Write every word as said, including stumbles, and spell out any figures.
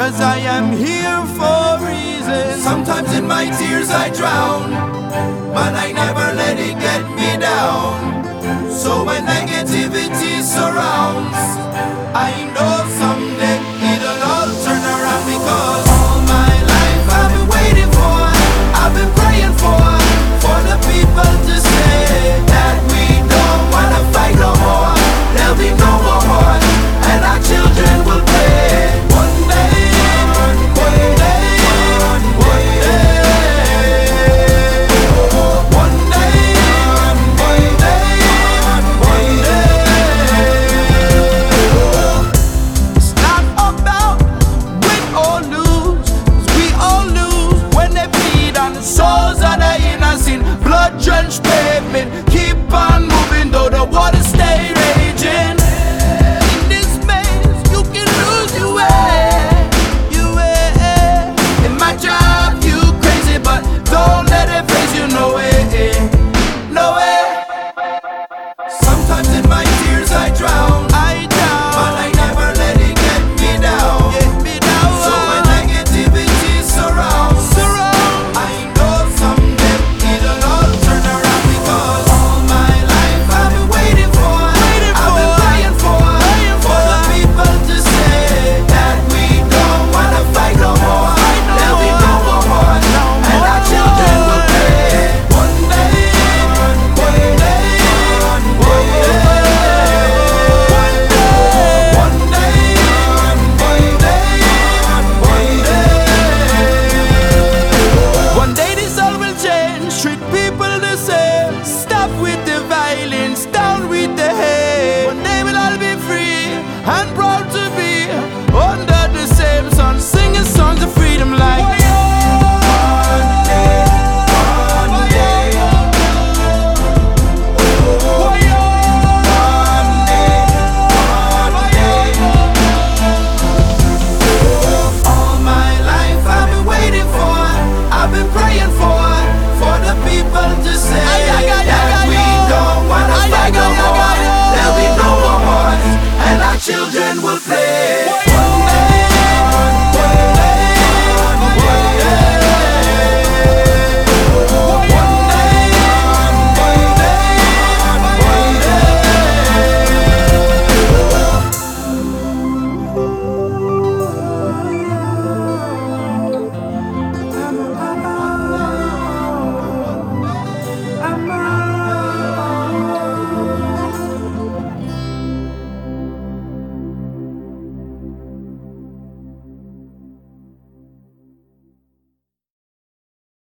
cause I am here for a reason. Sometimes in my tears I drown, but I never let it get me down. So when negativity surrounds, I know someday it'll all turn around. Because all my life I've been waiting for, I've been praying for, for the people to say that we don't wanna fight no more. There'll be no more war, and our children will pay. One day, one day, one day, one day, one day, one day. It's not about win or lose, 'cause we all lose when they bleed on the souls of the innocent. Blood-drenched pavement, keep on moving though the water stay raging. In this maze, you can lose your way, your way. It might drive you crazy, but don't let it phase you, no way, no way. Sometimes in my tears I drown, I down, but I never let it get me down. get me down. So when negativity surrounds, Surround. I know someday it'll all turn around. Because all my life I've been waiting for, Waiting I've been for, praying for, praying for the for. people to say that we don't wanna fight no more. Fight no There'll be more. no more war, No and our children will more. pay. One day, one day, one day, one day, one day, one day. One day this all will change, treat people the same. Stop with the